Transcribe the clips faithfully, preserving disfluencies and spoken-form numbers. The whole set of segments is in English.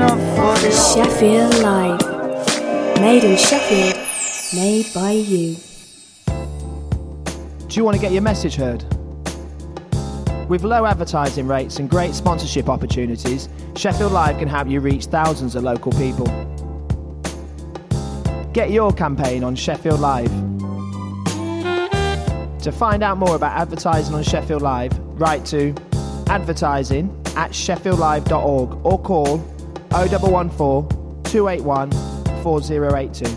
enough for the Sheffield Live. Made in Sheffield, made by you. Do you want to get your message heard? With low advertising rates and great sponsorship opportunities, Sheffield Live can help you reach thousands of local people. Get your campaign on Sheffield Live. To find out more about advertising on Sheffield Live, write to advertising at sheffield live dot org or call oh one one four, two eight one, four oh eight two.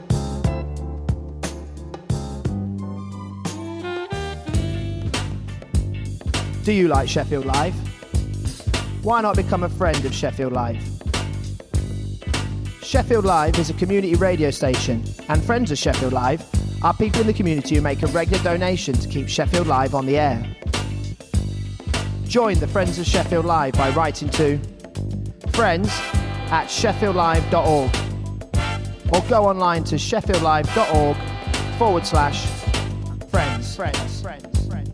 Do you like Sheffield Live? Why not become a friend of Sheffield Live? Sheffield Live is a community radio station, and friends of Sheffield Live are people in the community who make a regular donation to keep Sheffield Live on the air. Join the Friends of Sheffield Live by writing to friends at sheffield live dot org or go online to sheffield live dot org forward slash friends. Friends. Friends.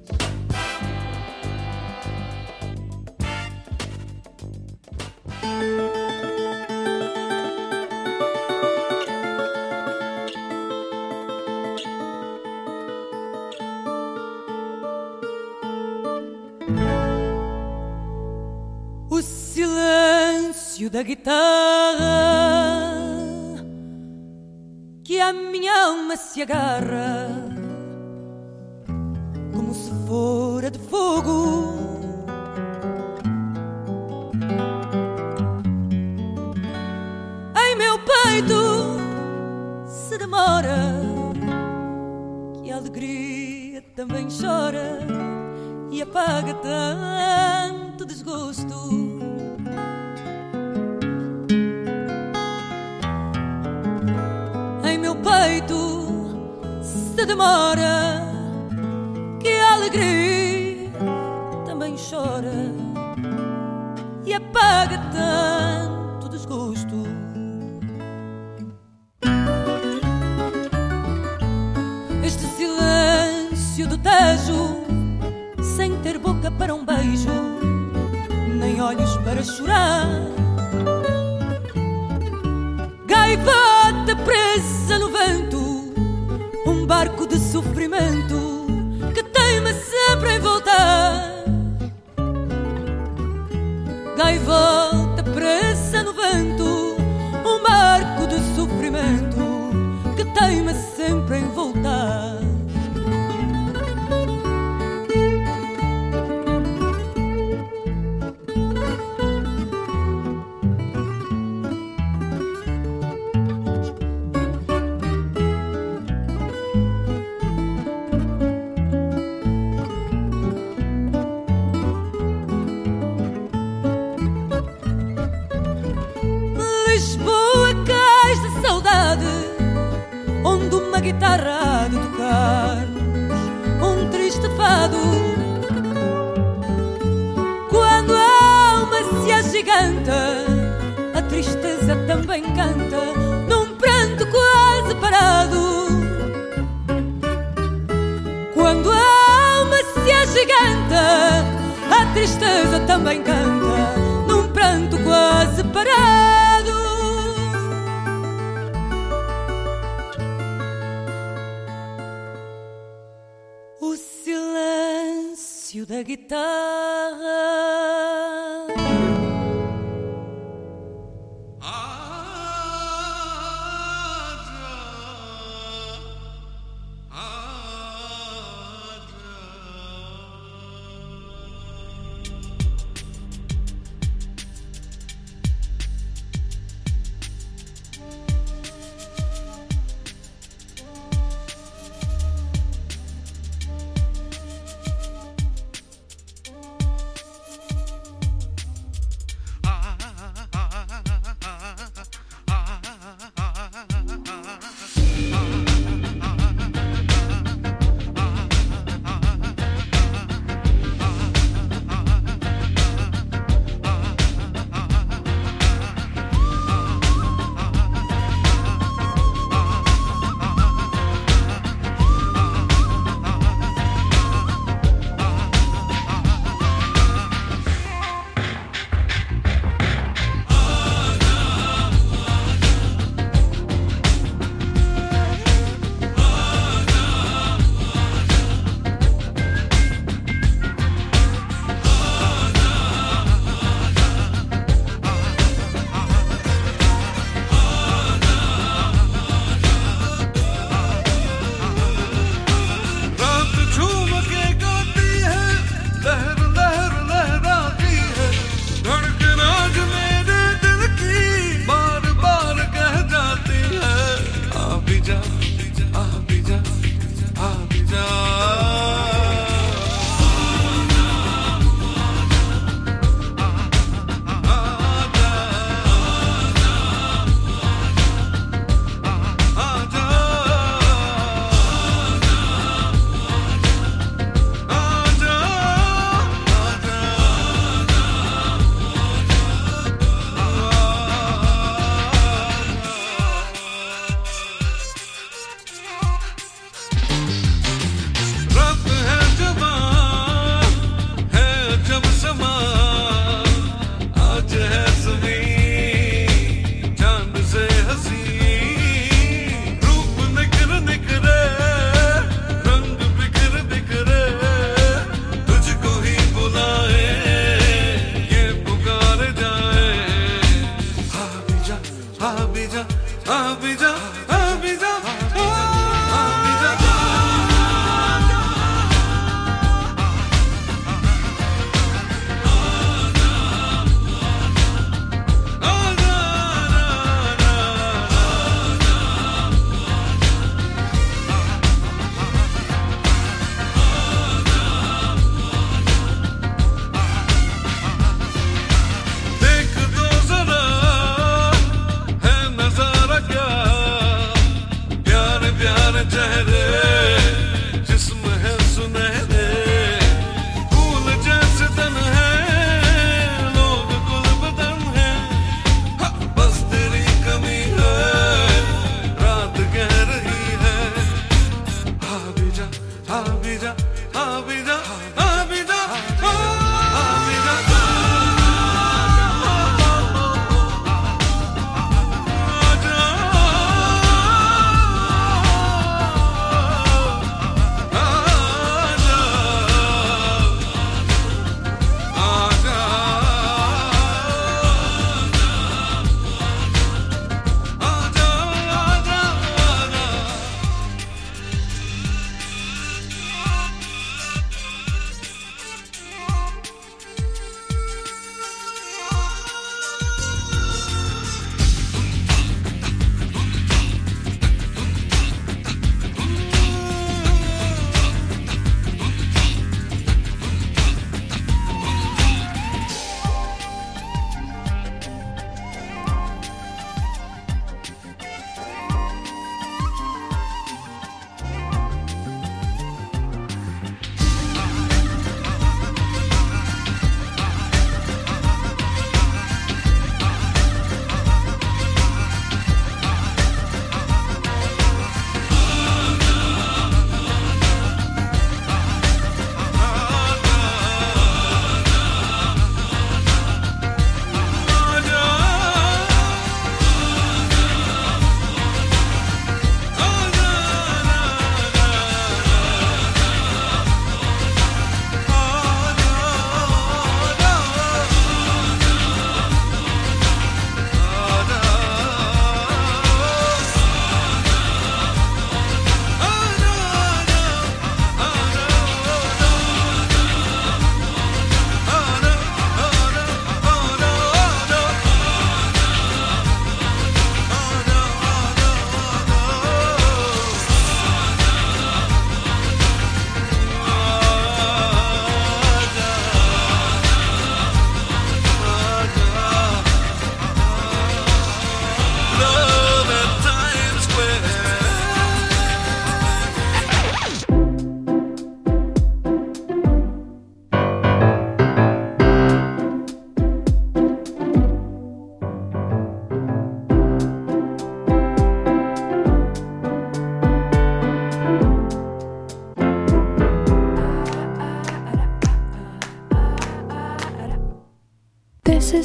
O silêncio da guitarra que a minha alma se agarra como se fora de fogo. Em meu peito se demora, que a alegria também chora e apaga tanto desgosto. Em meu peito se demora, que a alegria também chora e apaga tanto desgosto. Este silêncio do Tejo, sem ter boca para um beijo, nem olhos para chorar. Gaivota presa no vento, um barco de sofrimento que teima sempre em voltar. Gaivota presa no vento, um barco de sofrimento que teima sempre em voltar. Onde uma guitarra há de tocar-nos um triste fado. Quando a alma se agiganta, a tristeza também canta num pranto quase parado. Quando a alma se agiganta, a tristeza também canta num pranto quase parado. Da guitarra.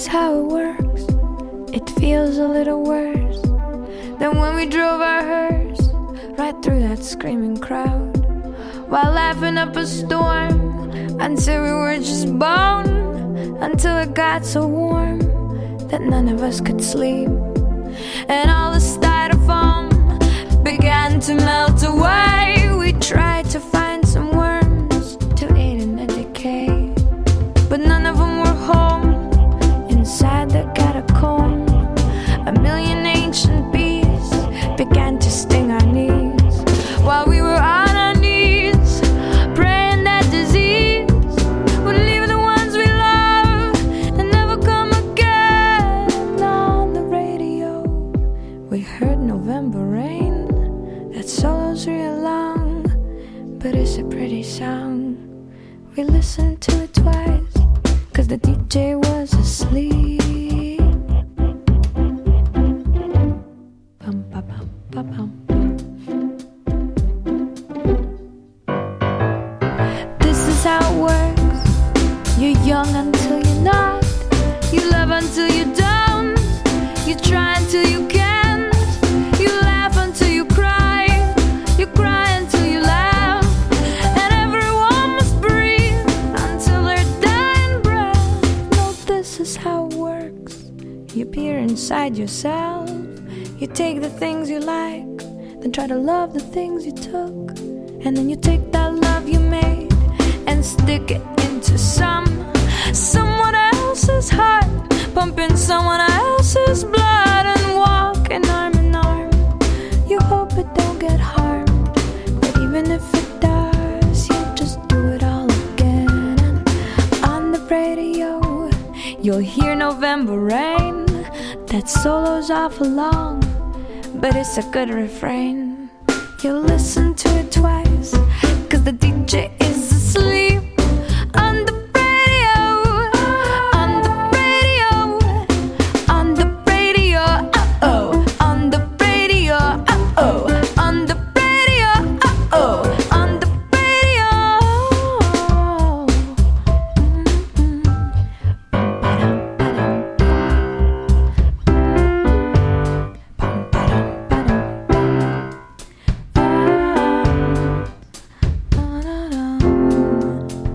is how it works. It feels a little worse than when we drove our hearse right through that screaming crowd, while laughing up a storm until we were just bone, until it got so warm that none of us could sleep, and all the styrofoam began to melt away. We tried to find some worms to aid in the decay, but none of them were home. Inside the catacomb, a million ancient bees began to sting our knees, while we were on our knees praying that disease would leave the ones we love and never come again. On the radio we heard November Rain. That solo's real long, but it's a pretty song. We listened to it twice, cause the D J was asleep. Bum, ba, bum, ba, bum. This is how it works. You're young until you're not. You love until you don't. You try until you can't. You laugh until you cry. You cry until you laugh. And everyone must breathe until their dying breath. No, this is how it works. You peer inside yourself. You take the things you like, then try to love the things you took, and then you take that love you made and stick it into some someone else's heart, pumping someone else's blood, and walking arm in arm. You hope it don't get harmed, but even if it does, you just do it all again. And on the radio you'll hear November Rain. That solo's awful long, but it's a good refrain. You'll listen to it twice, cause the D J is asleep. On the radio, on the radio, on the radio, uh-oh. On the radio, uh-oh. On the radio, uh-oh. On the radio. Mm-hmm.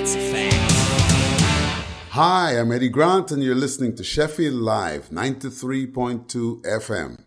It's a fact. Hi, I'm Eddie Grant, and you're listening to Sheffield Live, ninety-three point two F M.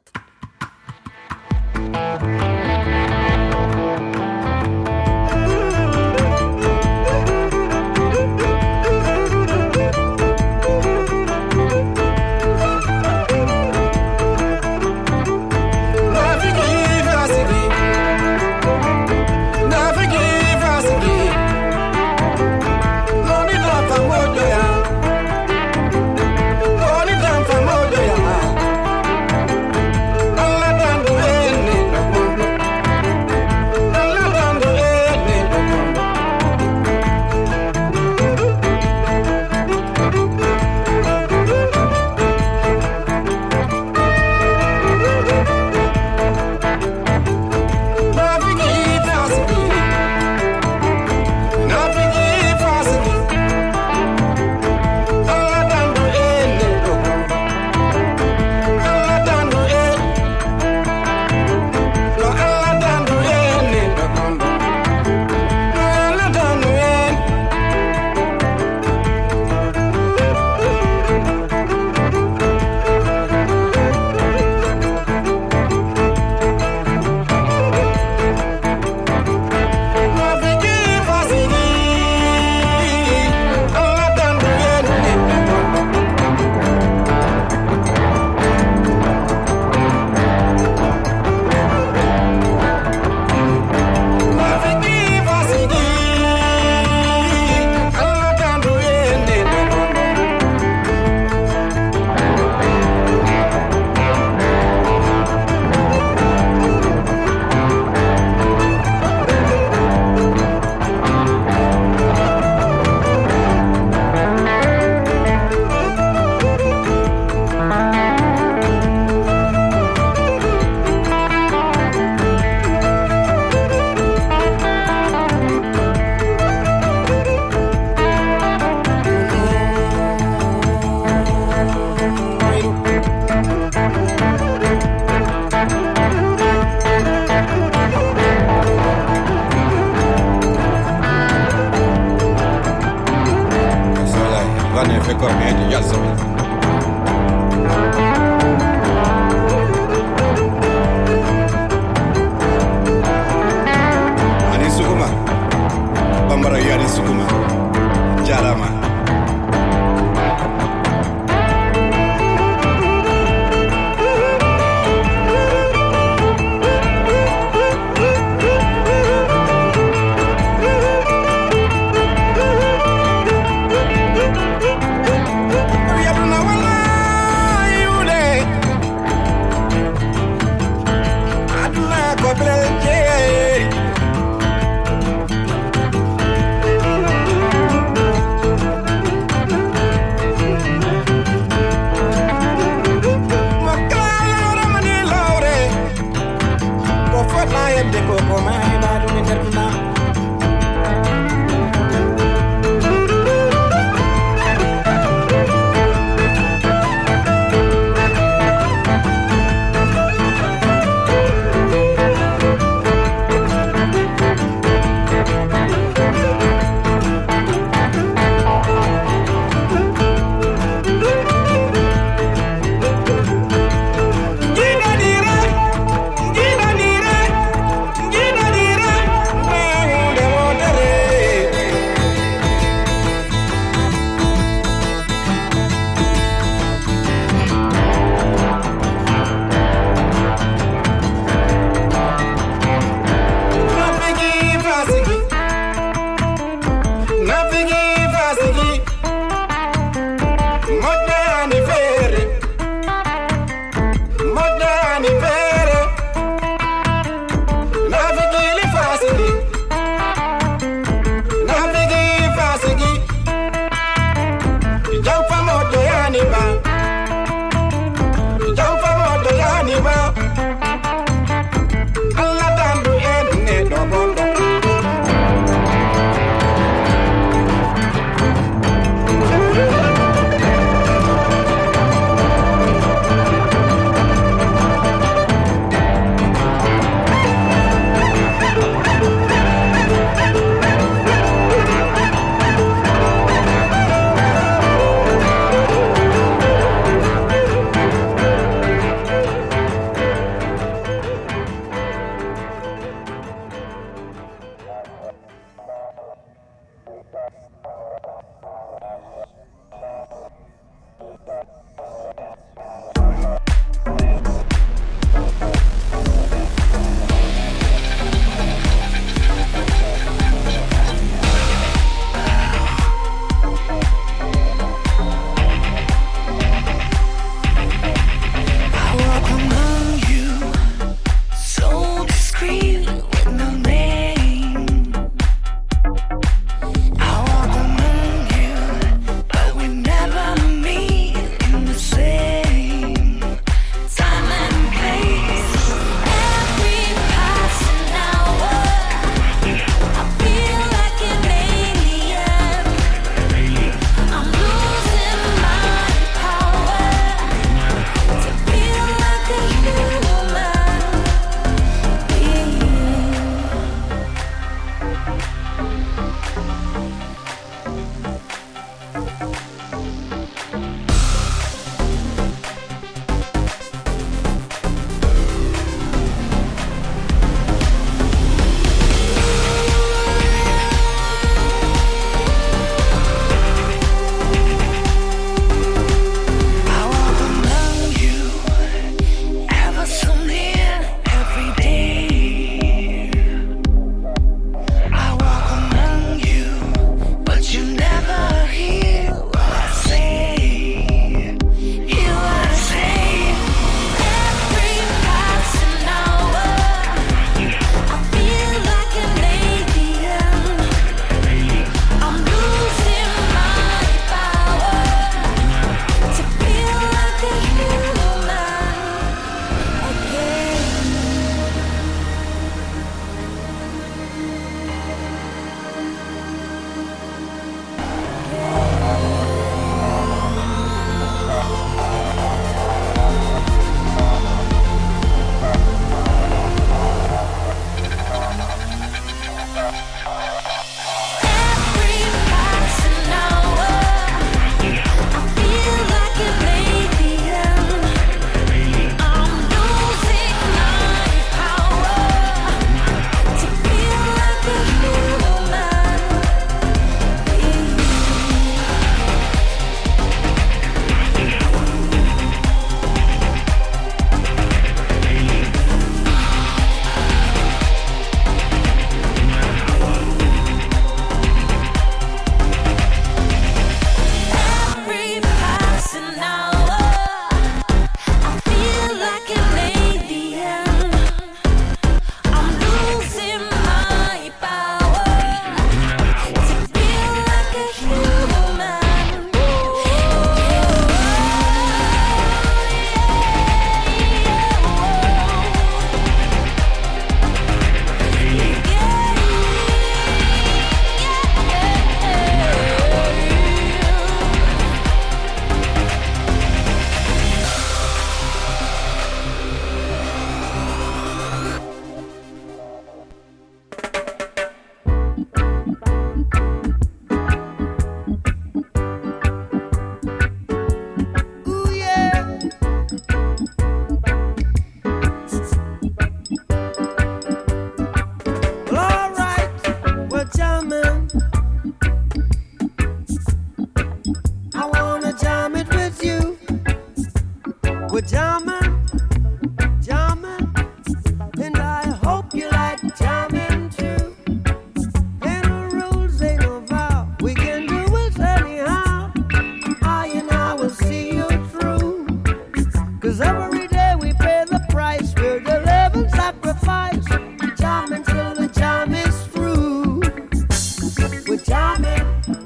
we're jamming.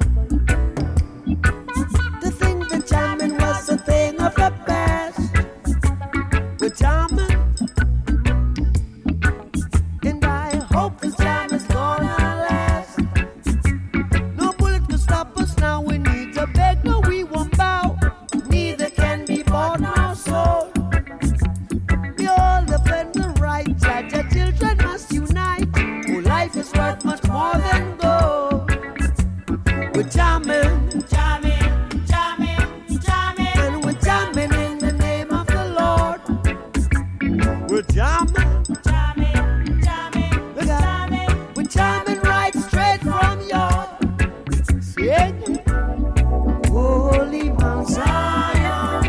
To think that jamming was a thing of the past. We're jamming. And I hope this jam is gonna last. No bullet can stop us now. We need to beg, no, we won't bow. Neither can be bought nor sold. We all defend the right. Judge, our children must unite. Oh, life is worth much more than gold. We're jamming, jamming, jamming, jamming, and we're jamming in the name of the Lord. We're jamming, jamming, jamming, we're jamming, we're jamming right straight from your sing. Holy Mount Zion,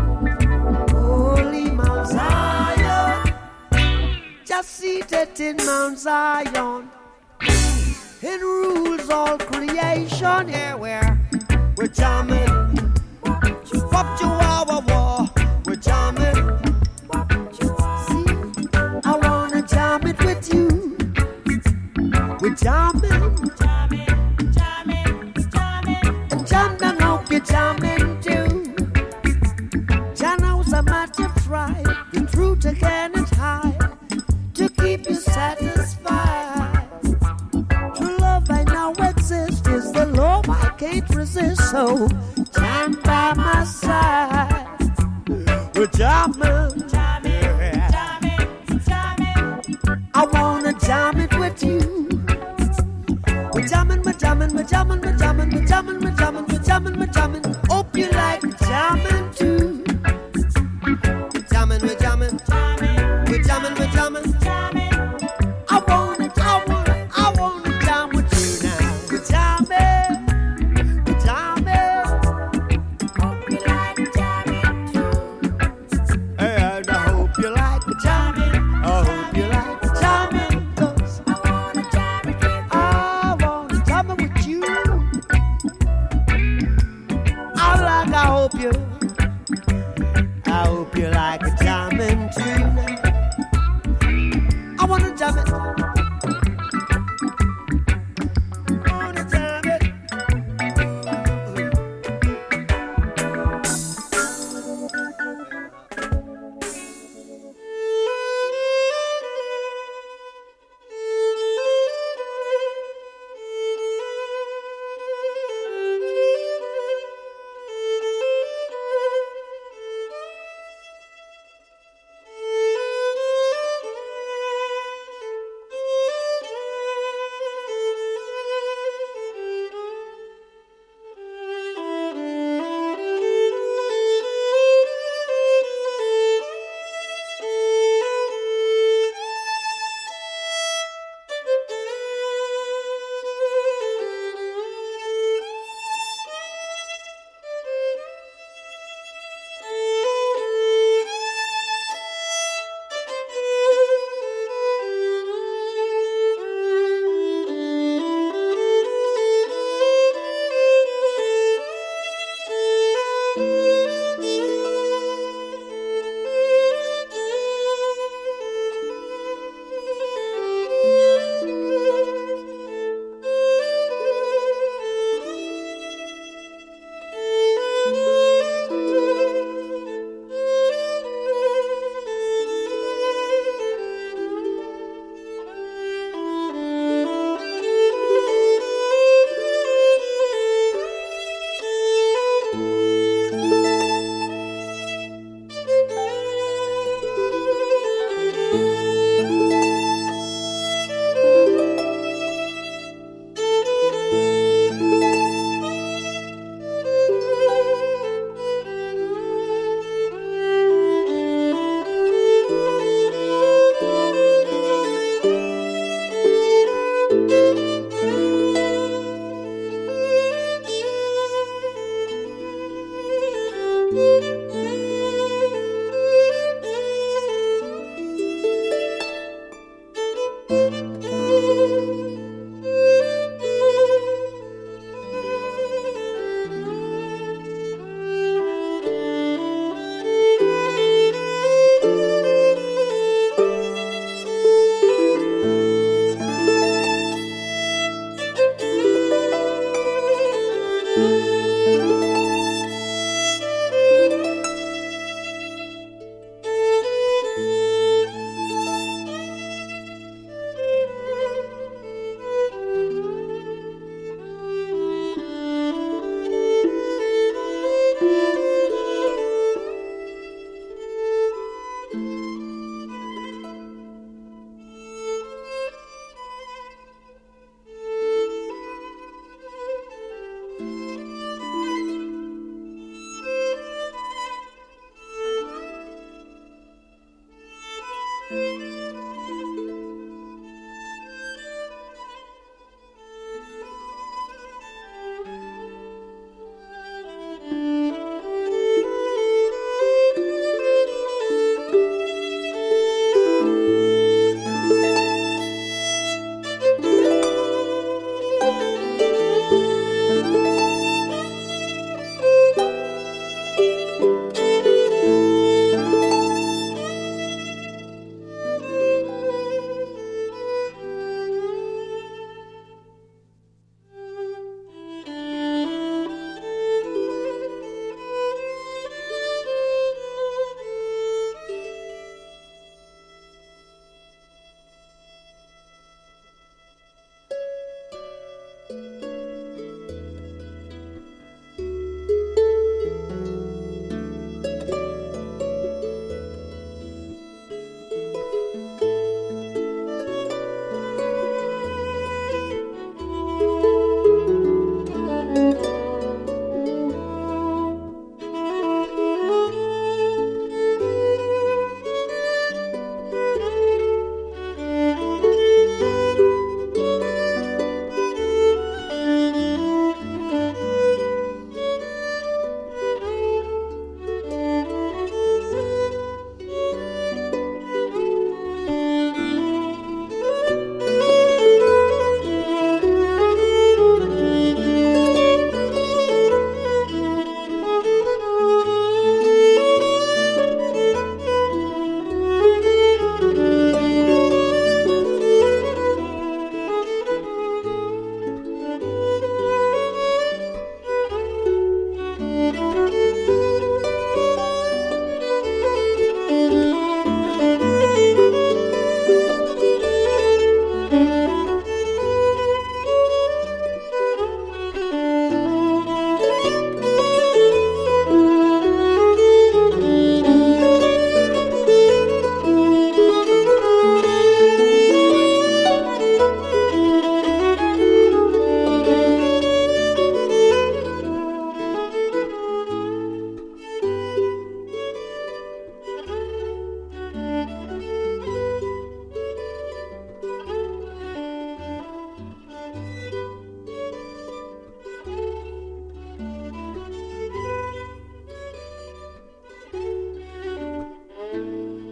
Holy Mount Zion, just seated in Mount Zion. It rules all creation. Here we're we're jamming. Wop chihuahua war. We're jamming. See, I wanna jam it with you. We're jamming, jamming, jamming, jamming. And jam down, hope you're jamming too. Jano's a matter try. The truth again is high to keep you satisfied. True love I know exists is the love I can't resist. So jam by my side. We're jamming, jamming, jamming, jamming. I wanna jam it with you. We're jamming, we're jamming, we're jamming, we're jamming, we're jamming, we're jamming, we're jamming, we're jamming. Hope you like jamming too. We're jamming, we're jamming, we're jamming, we're jamming. I wanna, I wanna, I wanna jam with you now. We're jamming, we're jamming. Hope you like jamming too. And I hope you like the jamming. I hope you like the jamming. 'Cause I wanna jam with you. I wanna jam with you. I like, I hope you, I hope you like a jamming too. I wanna jam it. I wanna jam it.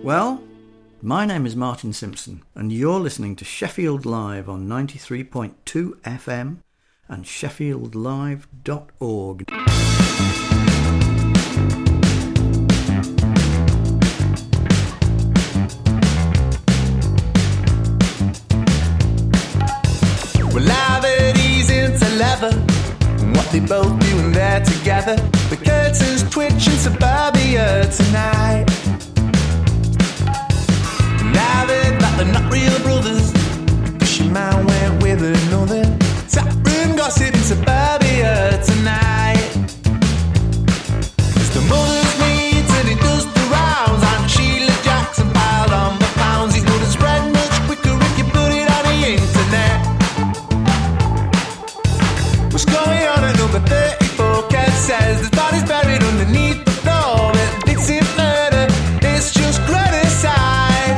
Well, my name is Martin Simpson, and you're listening to Sheffield Live on ninety-three point two F M and sheffield live dot org. Well, lavities into leather, and what they both doing there together. The curtains twitching suburbia tonight. Lavid like they're not real brothers, 'cause your man went with another. Tap room gossip in suburbia tonight. It's the mother's needs and it does the rounds. Aunt Sheila Jackson piled on the pounds. It wouldn't spread much quicker if you put it on the internet. What's going on at number thirty-four? Kev says the body's buried underneath the floor. But it's in murder, it's just criticize.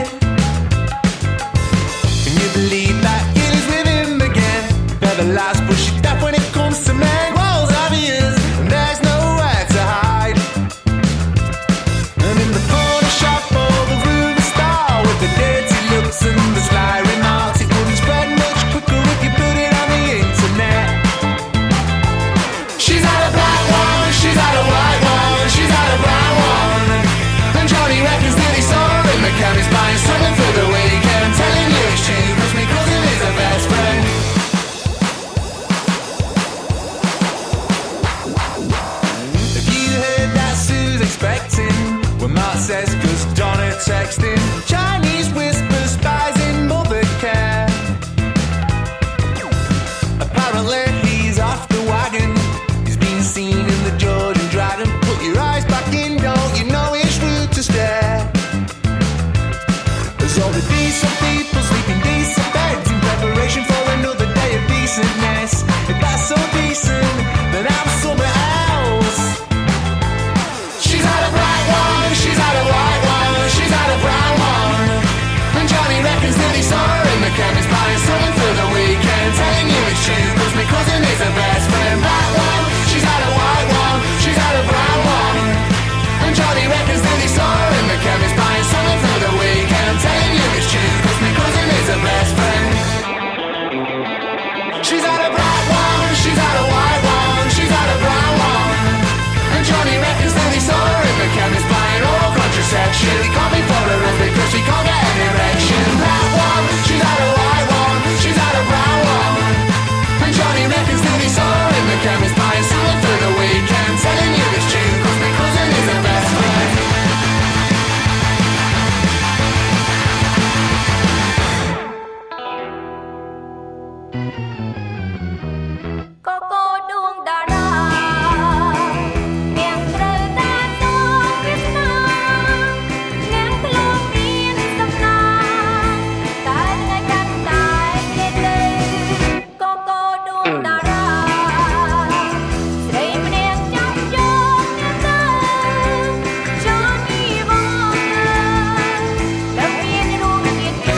Can you believe that it is with him again? They're the last push it death when it comes to men. Walls obvious, and there's nowhere to hide. And in the corner shop or the room star, with the dirty looks and the sly remarks, it wouldn't spread much quicker if you put it on the internet. She's had a black one, she's had a white one, she's had a brown one. And Johnny reckons that he saw her in the chemist buying something for the weekend. Telling you it's true, 'cause my cousin is her best friend. Have you heard that Sue's expecting? Well, Mark says 'cause Donna texting. Chinese whisper spies in mother care. Apparently he's off the wagon. He's been seen in the Georgian Dragon. Put your eyes back in, don't you know it's rude to stare. There's all the decent people sleeping decent beds in preparation for another day of decentness. If that's so decent, then I'm somewhere else. She's had a black one, she's had a white one, she's had a brown one. And Johnny reckons that he saw her in the chemist buying something for the weekend. Telling you it's true, 'cause my cousin is her best friend. Black one, she's had a white one, she's had a brown one. And Johnny reckons that he saw her in the chemist buying something for the weekend. Telling you it's true, 'cause my cousin is her best friend. She's had a black one, she's had a white one, she's had a brown one. And Johnny reckons that he saw her in the chemist buying oral contraception. He can't be for her husband because she can't get an erection. Black one, she's had a white one, she's had a brown one. And Johnny reckons that he saw her in the chemist buying something for the weekend. Telling you it's true, 'cause my cousin is her best friend. Koko ដួងតារានាងត្រូវតែតវាសនានាងធ្លាប់មានសំណាងតែថ្ងៃកាន់តែភ្លេចទៅកកដួងតារាស្រីម្នាក់ចាប់យកនាងទៅចោលពីបងแล้วមានរួមទៀតយក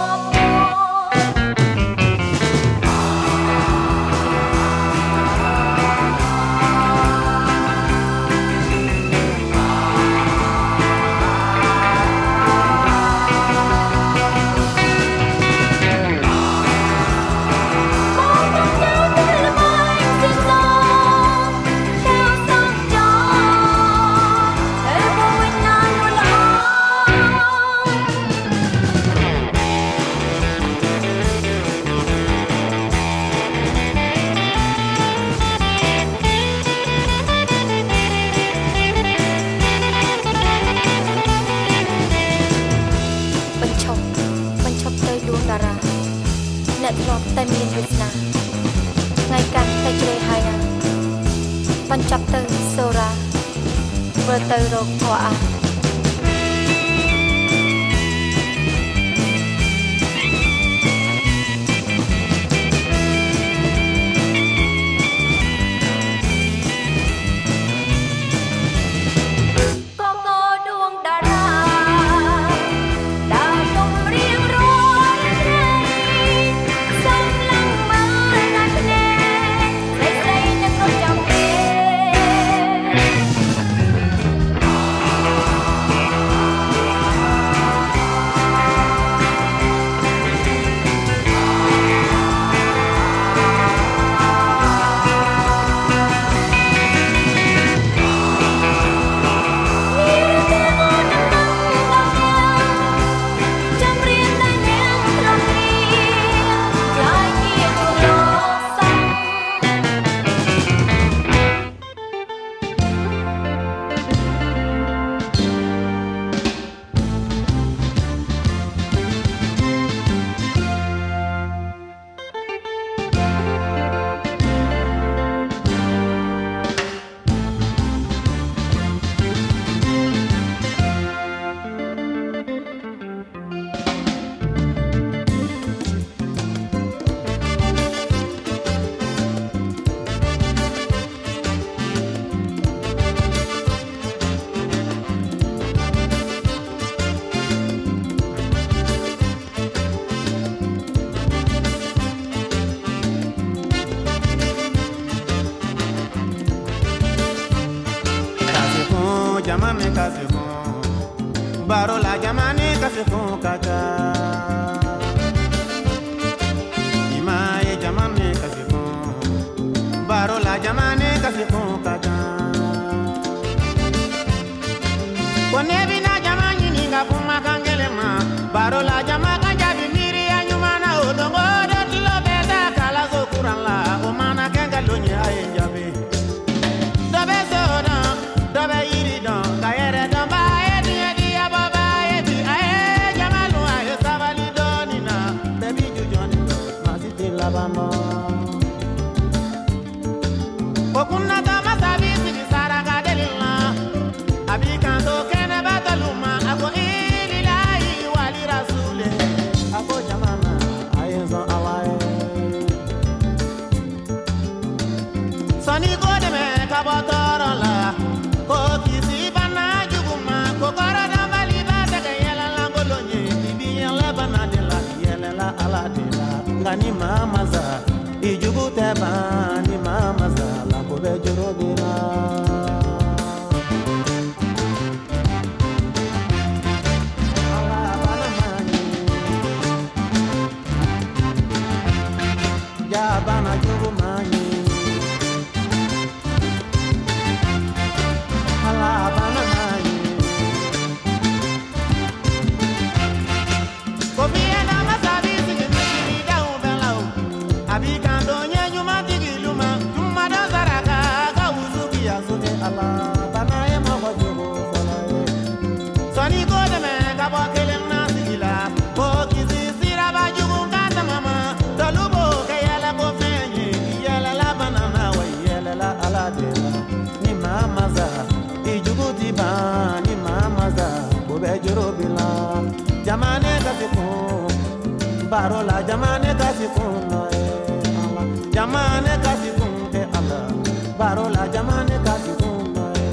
អ្នកធ្លាប់តែមានវាសនាថ្ងៃកាន់តែជ្រេហើយណាបញ្ចប់ទៅសូរ៉ាធ្វើទៅរកធွာអា jamane kasiko baro la jamane kasiko kaja ima ye jamane kasiko baro la jamane kasiko kaja konebi na jamani ninga kuma kangelema baro la jamaka jabi miri ya nyuma na odongo do tilo beta kala zo kurala o mana kenga lonye aye jabi dobe soda dobe yiri don kayere don ba edi edi ya baba edi aye jamalu aye sabali donina baby jujoni masiti labamo okuna dama sabisi ni saranga delila abikanto kene bataluma ako ililahi wali rasule ako jamana ayenzo alaye sani gode me kabotoro la ko kisi bana juguma ko kara dambali batake yela la golonye bibi yela bana de la yela la ala de la ngani mama za ijugu te bani mama za la ko be joro de la bana jugu mani ala bana mani ko biena masabi sigi miri da ubelao abikando nyenyu matigi luma tuma da zaraka ka uzuki azuke ala bana e mo jugu falae sani ko de me ka bo kelem na sigila ko kizi sira ba jugu kata mama tolubo ni mama za ijuguti ba ni mama za ko be joro bila jamane kasiku barola jamane kasiku no e ala jamane kasiku e ala barola jamane kasiku no e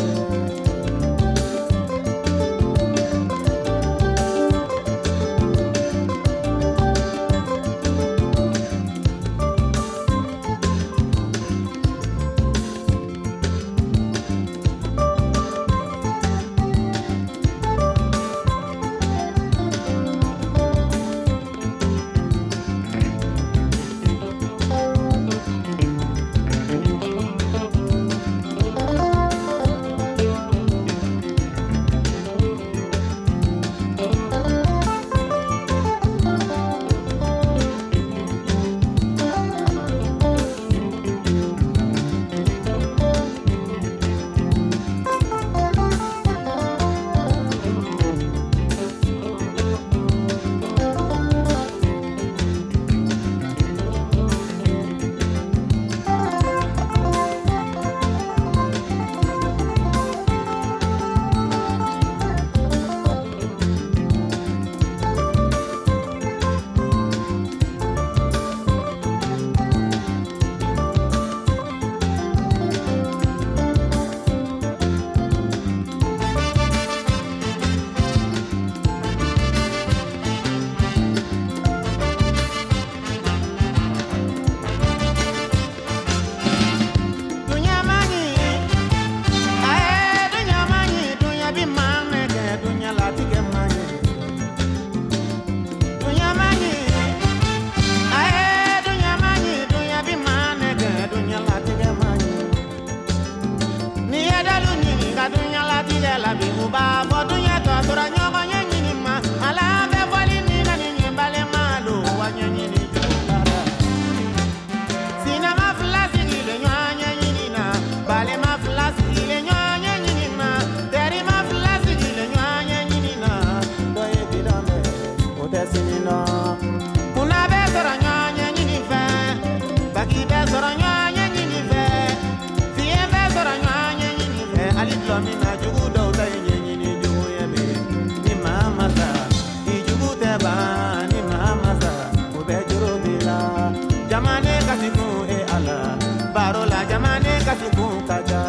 jamane kasiku e ala barola jamane kasiku kaja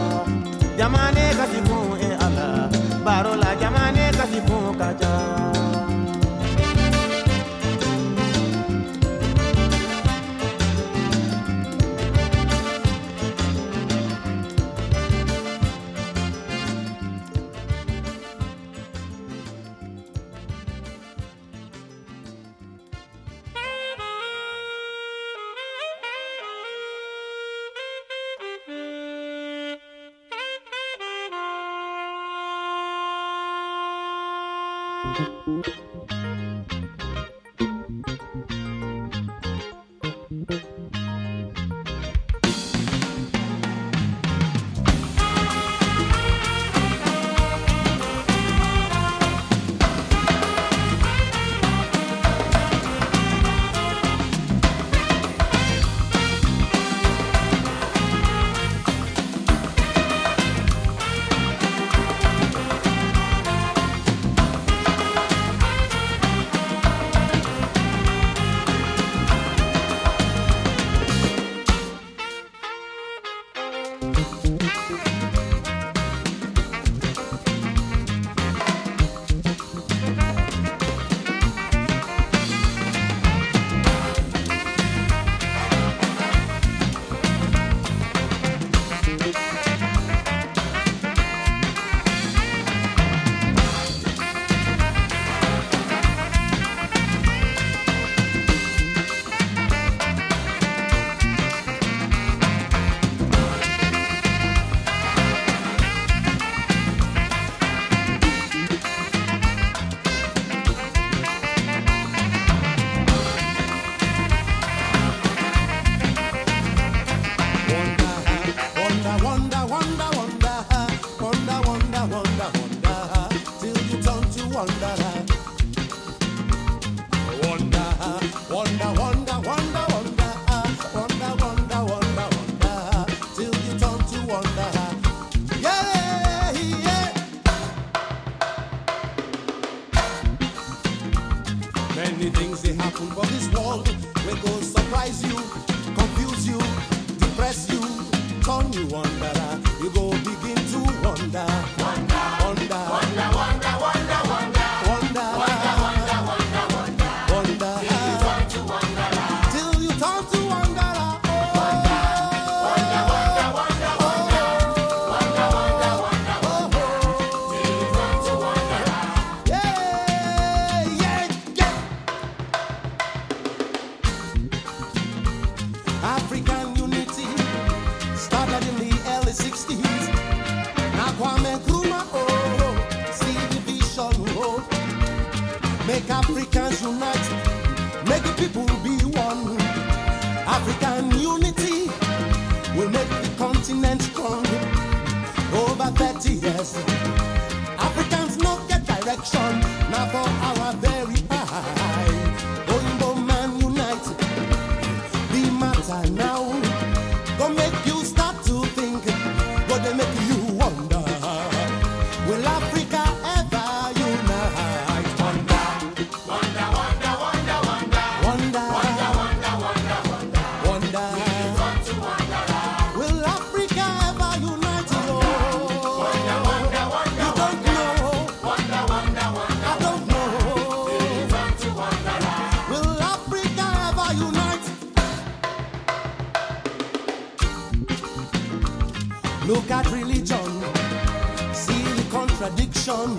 jamane kasiku e ala barola jamane kasiku kaja Look at religion, see the contradiction,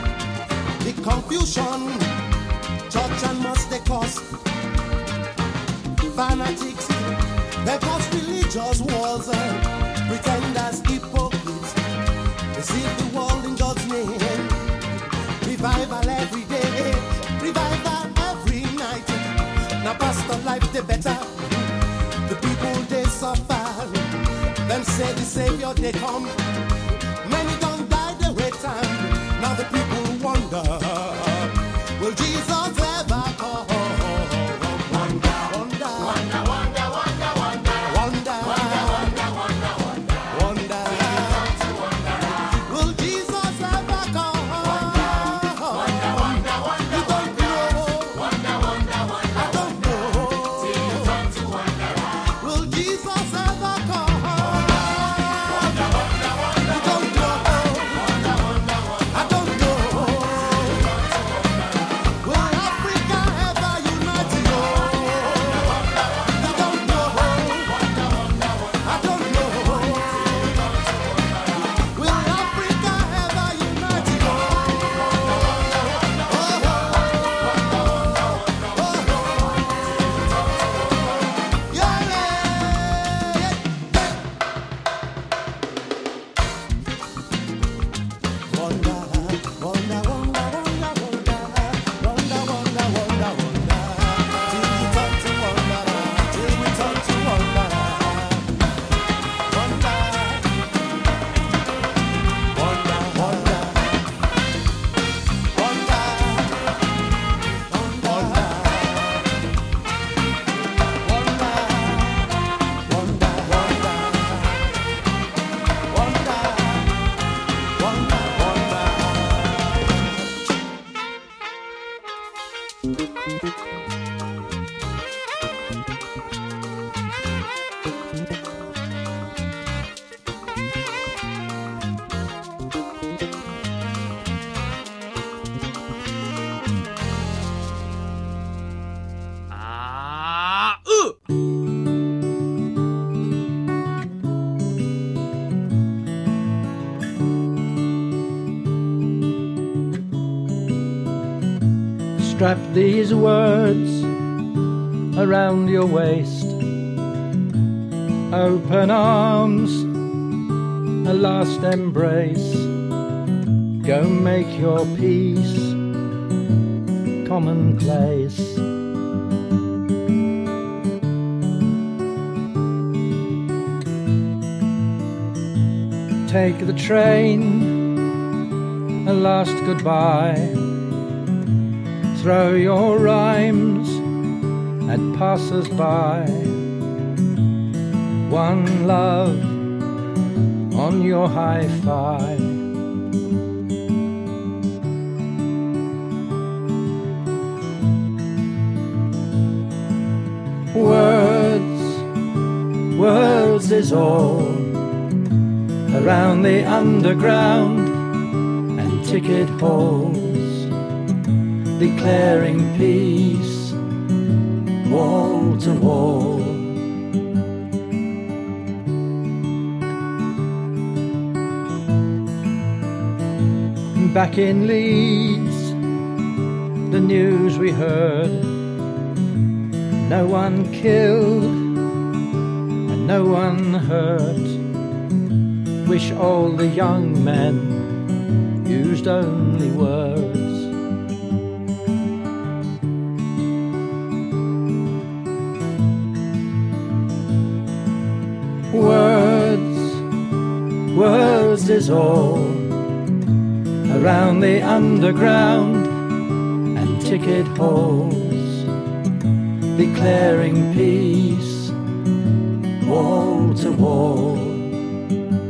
the confusion. Church and must they cause fanatics, they cause religious wars, pretenders, hypocrites, deceive the world in God's name. Revival every day, revival every night. Now pastor life they better, the people they suffer. Them say the Savior they come, many don't die they wait time. Now the people wonder, will Jesus ever come? Wonder, wonder, wonder, wonder, wonder, wonder, wonder, wonder, wonder, wonder, wonder. Will Jesus ever come? Wonder, wonder, wonder, you don't know. Wonder, wonder, wonder, I don't know. Till you come to wonder. Will Jesus ever come? Wonder, wonder, wonder, you don't know. Wonder, wonder, wonder, I don't know. Strap these words around your waist. Open arms, a last embrace. Go make your peace commonplace. Take the train, a last goodbye. Throw your rhymes at passers-by. One love on your hi-fi. Words, words is all around the underground and ticket halls, declaring peace wall to wall. Back in Leeds, the news we heard, no one killed and no one hurt. Wish all the young men used only words. Words, words is all around the underground and ticket halls, declaring peace wall to wall.